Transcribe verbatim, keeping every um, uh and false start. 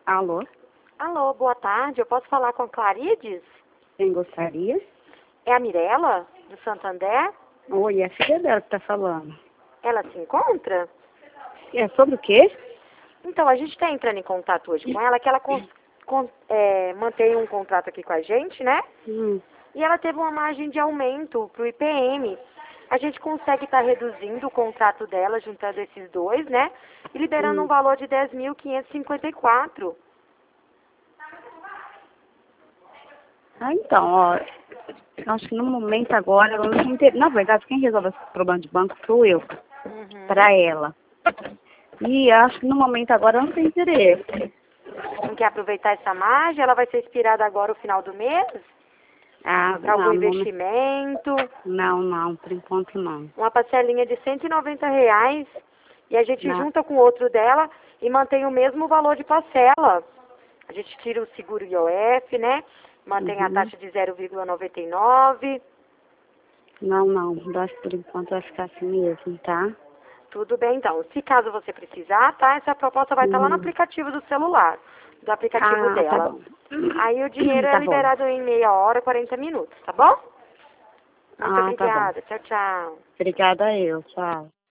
Alô? Alô, boa tarde. Eu posso falar com a Clarides? Quem gostaria? É a Mirella, do Santander? Oi, é a filha dela que tá falando. Ela se encontra? É sobre o quê? Então, a gente está entrando em contato hoje com ela, que ela con- con- é, mantém um contrato aqui com a gente, né? Hum. E ela teve uma margem de aumento pro I P M. A gente consegue estar reduzindo o contrato dela, juntando esses dois, né? E liberando um Hum. valor de dez mil quinhentos e cinquenta e quatro. Ah, então, ó, acho que no momento agora, eu não ente- na verdade, quem resolve esse problema de banco sou eu, Uhum. pra ela. E acho que no momento agora eu não tenho interesse. Não quer aproveitar essa margem? Ela vai ser expirada agora no final do mês? Ah, Para algum não, no momento, investimento? não, não, por enquanto não. Uma parcelinha de cento e noventa reais. E a gente Não. junta com o outro dela e mantém o mesmo valor de parcela. A gente tira o seguro I O F, né? Mantém a Uhum. taxa de zero vírgula noventa e nove. Não, não, acho que por enquanto vai ficar assim mesmo, tá? Tudo bem, então. Se caso você precisar, tá? Essa proposta vai estar lá no Uhum. aplicativo do celular, do aplicativo Ah, tá dela. bom. Aí o dinheiro é Tá bom. liberado em meia hora, quarenta minutos, tá bom? Muito Ah, tá bom. obrigada. Tchau, tchau. Obrigada eu, tchau.